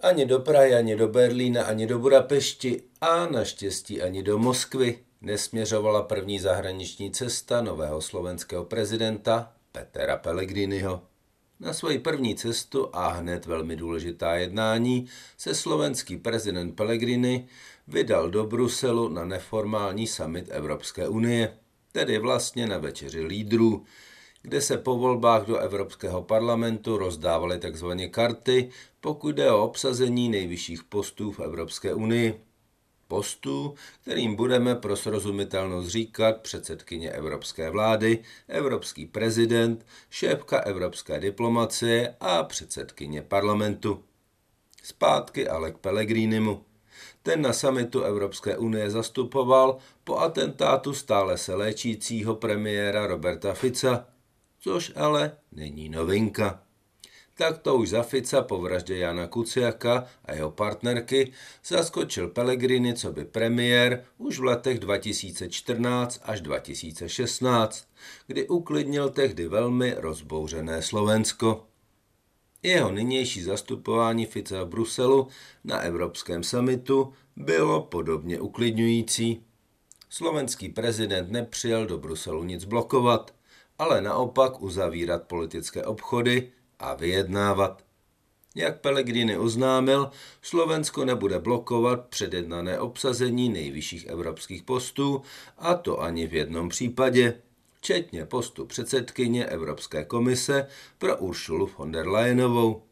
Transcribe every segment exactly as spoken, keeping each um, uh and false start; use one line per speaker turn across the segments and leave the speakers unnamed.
Ani do Prahy, ani do Berlína, ani do Budapešti a naštěstí ani do Moskvy nesměřovala první zahraniční cesta nového slovenského prezidenta Petera Pellegriniho. Na svoji první cestu a hned velmi důležitá jednání se slovenský prezident Pellegrini vydal do Bruselu na neformální summit Evropské unie, tedy vlastně na večeři lídrů, kde se po volbách do Evropského parlamentu rozdávaly tzv. Karty, pokud jde o obsazení nejvyšších postů v Evropské unii. Postů, kterým budeme pro srozumitelnost říkat předsedkyně Evropské vlády, evropský prezident, šéfka evropské diplomacie a předsedkyně parlamentu. Zpátky ale k Pellegrinimu. Ten na summitu Evropské unie zastupoval po atentátu stále se léčícího premiéra Roberta Fica, což ale není novinka. Tak to už za Fica po vraždě Jana Kuciaka a jeho partnerky zaskočil Pellegrini coby premiér už v letech dva tisíce čtrnáct až dva tisíce šestnáct, kdy uklidnil tehdy velmi rozbouřené Slovensko. Jeho nynější zastupování Fica v Bruselu na evropském summitu bylo podobně uklidňující. Slovenský prezident nepřijel do Bruselu nic blokovat, ale naopak uzavírat politické obchody a vyjednávat. Jak Pellegrini oznámil, Slovensko nebude blokovat předjednané obsazení nejvyšších evropských postů, a to ani v jednom případě, včetně postu předsedkyně Evropské komise pro Ursulu von der Leyenovou.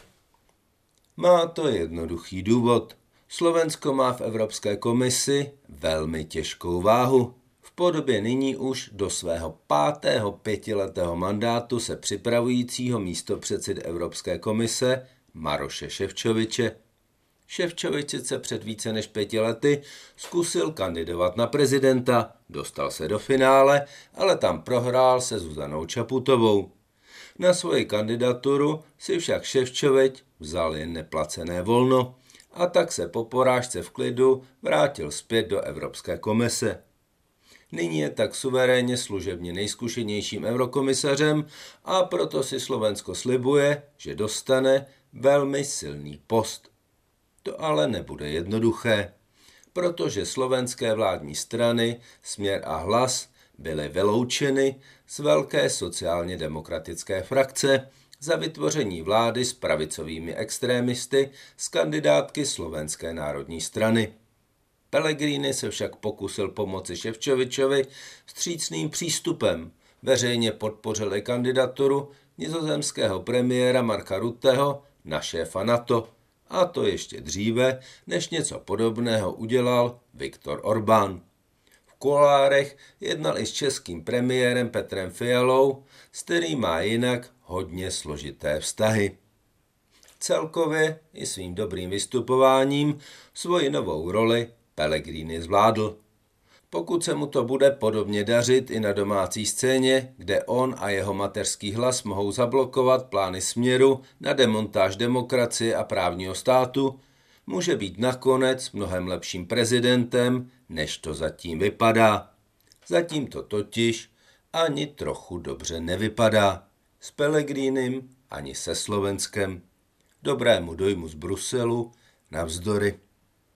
Má to jednoduchý důvod. Slovensko má v Evropské komisi velmi těžkou váhu. V podobě nyní už do svého pátého pětiletého mandátu se připravujícího místopředsedy Evropské komise Maroše Šefčoviče. Šefčovič se před více než pěti lety zkusil kandidovat na prezidenta, dostal se do finále, ale tam prohrál se Zuzanou Čaputovou. Na svoji kandidaturu si však Šefčovič vzal jen neplacené volno a tak se po porážce v klidu vrátil zpět do Evropské komise. Nyní je tak suverénně služebně nejzkušenějším eurokomisařem a proto si Slovensko slibuje, že dostane velmi silný post. To ale nebude jednoduché, protože slovenské vládní strany Směr a Hlas byly vyloučeny z velké sociálně demokratické frakce za vytvoření vlády s pravicovými extrémisty z kandidátky Slovenské národní strany. Pellegrini se však pokusil pomoci Šefčovičovi vstřícným přístupem. Veřejně podpořil i kandidaturu nizozemského premiéra Marka Rutteho na šéfa NATO, a to ještě dříve, než něco podobného udělal Viktor Orbán. V kuloárech jednal i s českým premiérem Petrem Fialou, s kterým má jinak hodně složité vztahy. Celkově i svým dobrým vystupováním svoji novou roli Pellegrini zvládl. Pokud se mu to bude podobně dařit i na domácí scéně, kde on a jeho mateřský hlas mohou zablokovat plány Směru na demontáž demokracie a právního státu, může být nakonec mnohem lepším prezidentem, než to zatím vypadá. Zatím to totiž ani trochu dobře nevypadá. S Pellegrinem ani se Slovenskem. Dobrému dojmu z Bruselu navzdory.